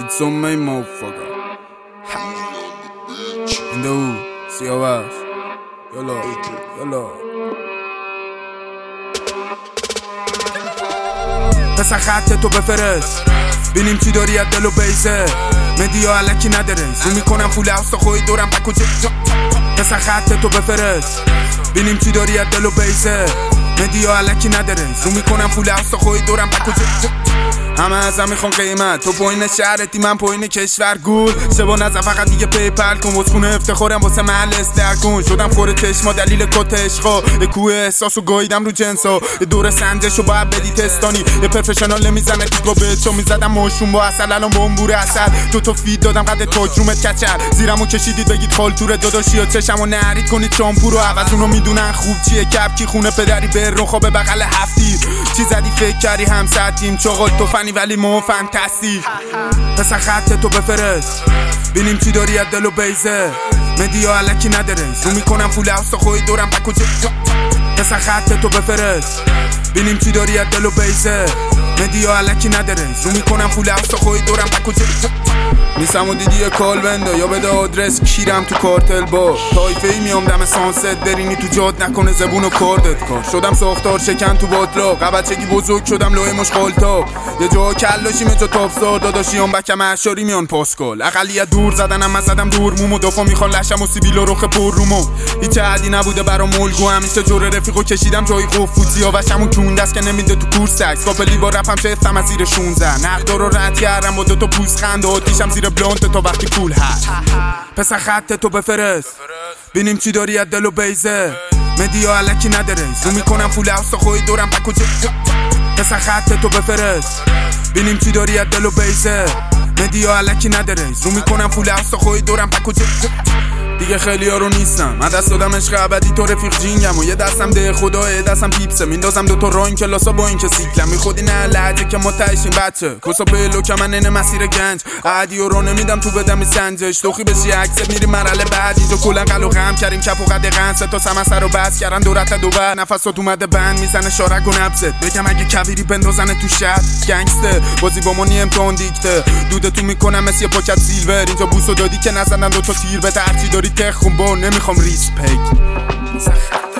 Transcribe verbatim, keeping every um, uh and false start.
It's on my motherfucker. In the hood, سیاوش یالا یالا پس خط تو بفرست بینیم چی داری از دل و بیزه مدیا علکی نداره رو میکنم فول هاوس تا خوی دورم پک و جا پس خط تو بفرست بینیم چی داری از دل و بیزه مدیا علکی نداره رو میکنم فول هاوس تا خوی دورم پک و جا همه ازم میخوان قیمت تو پایین شهرتی من پایین کشور گول شبا نزن فقط دیگه پیپل کن واسه افتخارم واسه محل استر کن شدم خور چشما دلیل کت عشقا یه کوه احساسو گاییدم رو جنسا یه دور سنجشو باید بدی تستانی یه پروفشنال نمیزنه دیگه بهتو میزدم ماشون با اصل الان بمبور اصل دو تا فید دادم قد تاجرومت کچل زیرمو کشیدید بگید خالتور داداشی یا چشمو نرید کنید شامپو رو عوض اونو میدونن خوب چیه کپکی خونه پدری به رو خواب بغل هفتی چی زدی فکر کردی هم ساعتیم چاقال تو ولی مو فانتاستیک پس خط تو بفرست بینیم چی داری از دل و بیزه مدیا علکی نداره رو میکنم فول هاوس تا خوی دورم پک و جا پس خط تو بفرست بینیم چی داری از دل و بیزه مدیا علکی نداره رو میکنم فول هاوس تا خوی دورم پک و جا نیستم و دیدی کال بنده یا بده آدرس کیرم تو کارتل با تایفه ای میام دم سانست برینی تو جاد نکنه زبون و کاردت کار شدم ساختار شکن تو باطلا قبچگی بزرگ شدم لوی مشغال تا یه جا کلاشیم یه جا تابزار داداشیان بکم اشاری میان پاسکال اقلیت دور زدنم من زدم دور مومو دفا میخوان لشم و سیبیل و رخ پر رومو هیچ عدی نبوده برام ملگو همیشه جور رفیقو کشیدم جای قفوتی ها وشمون کون دست که نمیده تو کورس عکس کاپلی با رپم شستم از زیر شونزده نقدا رو رد کردم با دو تا پوست خنده آتیشم زیر بلانت تا وقتی کول هست پس خط تو بفرست بینیم چی داری از دل و بیزه مدیا علکی نداره رو میکنم فول هاوس تا خوی دورم پک و جا پس خط تو بفرست بینیم چی داری از دل و بیزه مدیا علکی نداره رو میکنم فول هاوس تا خوی دورم پک و جا دیگه خیلی ها رو نیستم من دست دادم عشق ابدی تو رفیق جینگم و یه دستم ده خدا یه دستم پیپسه میندازم دوتا راین کلاسا با این که سیکلم میخودی نه لحجه که ما تایشیم بچه کسا پلو که من اینه مسیر گنج عدی و رو نمیدم تو بدم سنجش توخی بشی عکست میری مرحله بعدی جو کلن قلو غم کردیم کپ و قد غنسه تا سمسه رو بس کردن دورت دوبر نفسات اومده بند میزنه شارک و نبزت بگم اگه کویری بندازنه تو شهر گنگسته بازی با منی امتحان دیکته دودتو میکنم مثل پاکت سیلور اینجا بوسو دادی که نزدن دوتا تیر به ترچی داری تخم با نمیخوام ریسپیک